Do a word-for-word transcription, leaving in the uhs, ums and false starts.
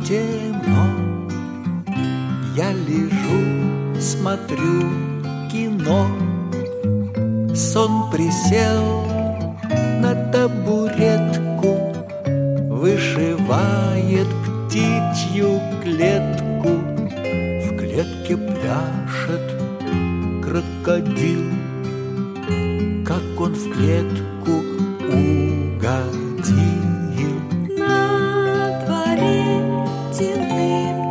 темно. Я лежу, смотрю кино. Сон присел на табуретку, вышивает птичью клетку. В клетке пляшет крокодил, как он в клетку угодил. На дворе темным